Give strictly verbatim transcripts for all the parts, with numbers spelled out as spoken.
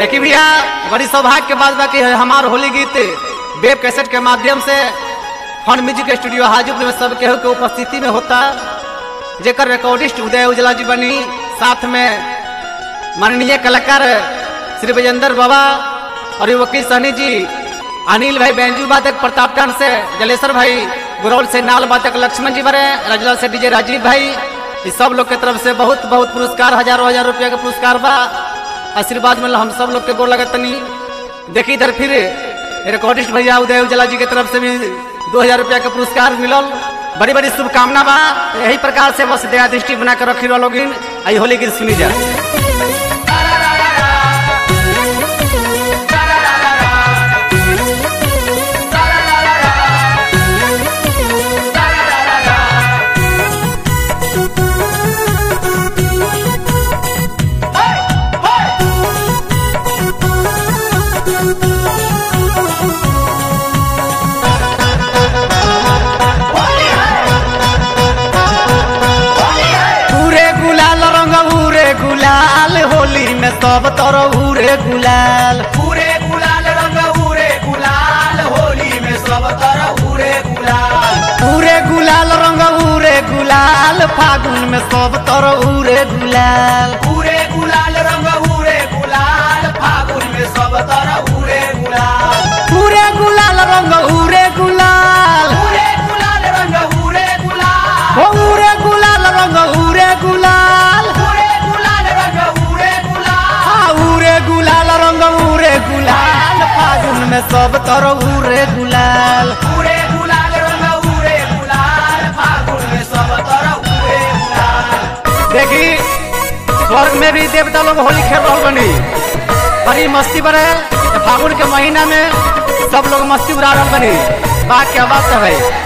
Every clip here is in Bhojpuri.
देखिए भैया बड़ी सौभाग्य के बात बाकी है हमार होली गीत वेब कैसेट के माध्यम से फन म्यूजिक स्टूडियो हाजीपुर में सब केहू के उपस्थिति में होता, जेकर रिकॉर्डिस्ट उदय उजला जी बनी, साथ में माननीय कलाकार श्री विजेंद्र बाबा और वकील सहनी जी, अनिल भाई बैंजू वादक प्रतापगढ़ से, जलेश्वर भाई गुरौल से नाल वादक लक्ष्मण जी बरे, रजला से डीजे राजीव भाई, इस सब लोग के तरफ से बहुत बहुत पुरस्कार, हजारों हजार रुपया के पुरस्कार बा। आशीर्वाद मिला हम सब लोग के गोर लगत तनी। देखी इधर फिर रिकॉर्डिस्ट भैया उदय उजला जी के तरफ से भी दो हजार रुपया के पुरस्कार मिलल। बड़ी बड़ी शुभकामना बा। यही प्रकार से बस दया दृष्टि बना कर रखी लोग आई होली गीत सुनी जा। गुलाल होली में सब तरह उरे गुलाल, पूरे गुलाल रंग उरे गुलाल, होली में सब तरह उरे गुलाल, पूरे गुलाल रंग उरे गुलाल, फागुन में सब तरह उरे गुलाल, पूरे गुलाल रंग उरे गुलाल, फागुन में सब तरह उरे गुलाल, पूरे गुलाल रंग उरे गुलाल, पूरे गुलाल रंग उरे गुलाल, हो उरे गुलाल रंग उरे गुलाल, गुलाल रंग उरे गुलाल, फागुन में सब तरह उरे गुलाल, पूरे गुलाल रंग उरे गुलाल, फागुन में सब तरह उरे गुलाल। देखी स्वर्ग में भी देवता लोग होली खेल रहा बनी, बड़ी मस्ती बने। फागुन के महीना में सब लोग मस्ती उड़ा रहा बनी। बात क्या बात है भाई।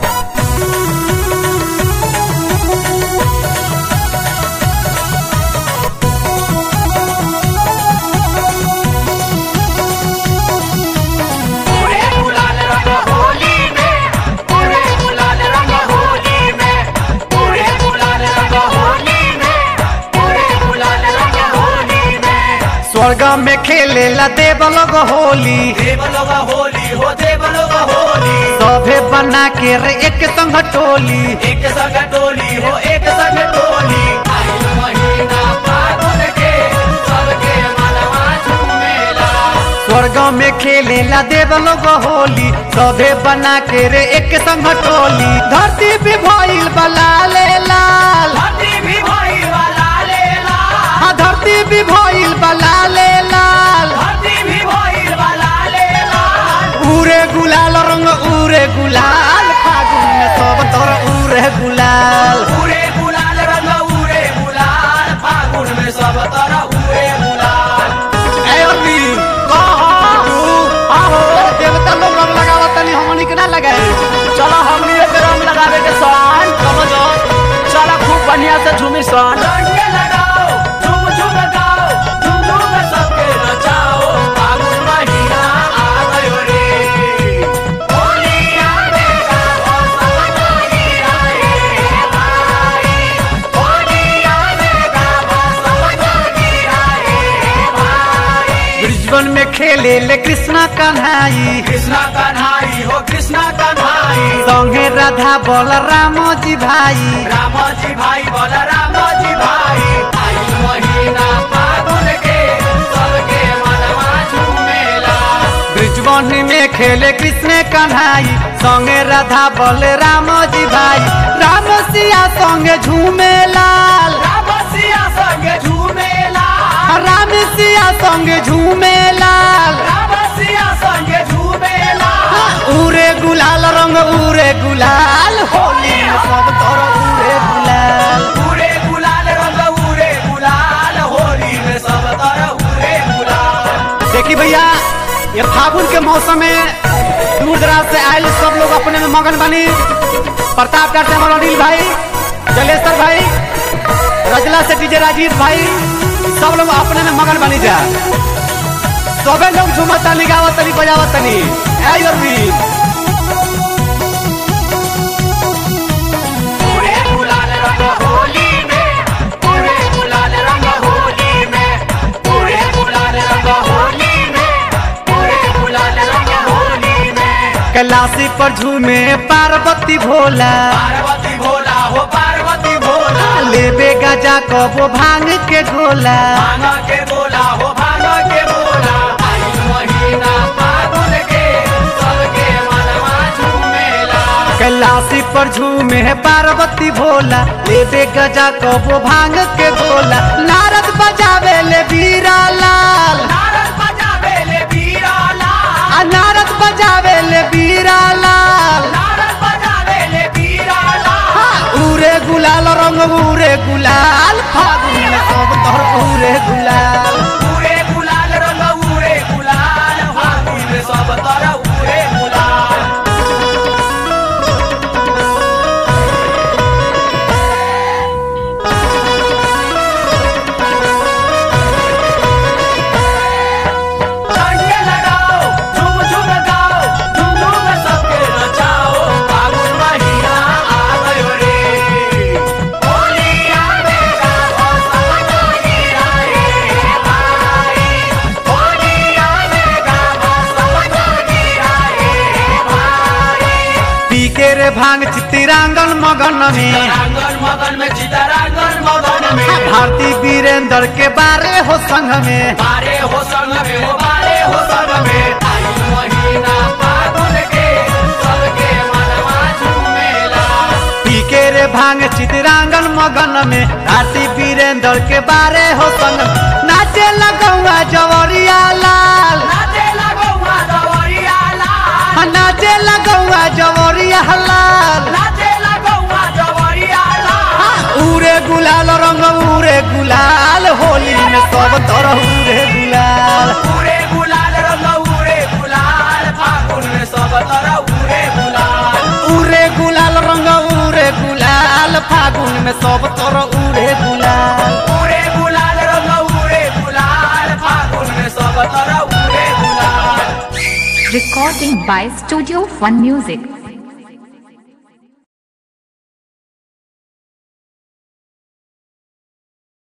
स्वर्ग में खेले ला देव लोग होली, देव लोग होली हो देव लोग होली, सभे बना के रे एक संग टोली, एक संग टोली हो एक संग टोली, आई महीना फागुन के सबके मनवा झूमेला। स्वर्ग में खेले ला देव लोग होली, सभे बना के रे एक संग टोली, धरती भी भइल बला ले लाल, धरती भी भइल बला ले लाल, धरती भी भइल बला ले लाल, धरती भी भइल बला ले लाल, उरे गुलाल रंग उरे गुलाल, फागुन में सब तरह उरे गुलाल, उरे गुलाल रंग उरे गुलाल, फागुन में सब तरह उरे गुलाल। ए अभी आहो देवता लोग रंग लगावत तनी हमनी के ना लगाए। चलो हमनी के रंग लगावे के सन समझो, चलो खूब बढ़िया से झूमी सन रंग लगाओ, झूम झूम गाओ, झूम झूम सबके नचाओ, फागुन महीना आ गयो रे, होली आवेगा सब कोई आए भाई, होली आवेगा सब कोई आए भाई। ब्रिजबन में खेले ले कृष्णा कन्हाई, कृष्णा कन्हाई हो कृष्णा कन्हाई, संगे राधा बोल राम जी भाई, राम जी भाई बोल राम जी भाई, आई महीना फागुन के सबके मनवा झूमेला। ब्रिजबन में खेले कृष्ण कन्हाई, संगे राधा बोल राम जी भाई, राम सिया संगे झूमे लाल, राम सिया संगे झूमेला, राम सिया संगे झूमे लाल, राम सिया संगे झूमेला, उरे गुलाल रंग उरे गुलाल, होली में सब तरह उरे गुलाल, उरे गुलाल रंग उरे गुलाल, होली में सब तरह उरे गुलाल। देखी भैया ये फागुन के मौसम में दूर दराज से आये सब लोग अपने में मगन बनी। प्रतापगढ़ से हमारे अनिल भाई, जलेश्वर भाई, रजला से डीजे राजीव भाई, सब लोग अपने में मगन बनी जा। सबे लोग झूमतनी गावतनी बजावतनी आई और भी पूरे गुलाल रंग होली में, पूरे गुलाल रंग होली में, पूरे गुलाल रंग होली कैलाशी पर झूमे पार्वती भोला, पार्वती भोला हो पार्वती भोला, लेबे गजा कबो भांग के गोला, भांग के बोला हो भांग के बोला। आई महीना फागुन के सबके मनवा झूमेला। कैलाशी पर झूमे पार्वती भोला, लेबे गजा कबो भांग के गोला। नारद बजावे ले बीरा लाल, नारद बजावे ले बीरा लाल, आ नारद बजावे ले बीरा लाल, नारद बजावे ले बीरा लाल। उरे गुलाल रंग उरे गुलाल, फागुन में सब तोहर उरे गुलाल। उरे गुलाल रंग उरे गुलाल, फागुन में सब तरह उरे गुलाल। डंडे लगाओ, झूम झूम गाओ, झूम झूम सबके नचाओ, फागुन महीना आ गयो रे। होली आवेगा तो सब जोगिया रे भाई, होली आवेगा तो सब जोगिया रे भाई। पी के रे भांग चितिरांगन मगन में, चितरांगन मगन में, चितरांगन मगन में, भारती वीरेंद्र के बारे हो संग में। बारे हो संग में हो बारे हो संग में। आई महीना फागुन के सबके मनवा झूमेला। पी के रे भांग चितिरांगन मगन में, भारती वीरेंद्र के बारे हो संग में। नाचे लगौआ जवरिया लाल, नाचे लगौआ जवरिया लाल, नाचे लगौआ जवरिया लाल। नाचे लगौआ जवरिया लाल। उरे गुलाल रंग उरे गुलाल, होली में सब तरह उरे गुलाल। उरे गुलाल रंग उरे गुलाल, फागुन में सब तरह उरे गुलाल। उरे गुलाल रंग उरे गुलाल, फागुन में सब तरह उरे गुलाल। उरे गुलाल रंग उरे गुलाल, फागुन में सब तरह उरे गुलाल। Recording by Studio One Music.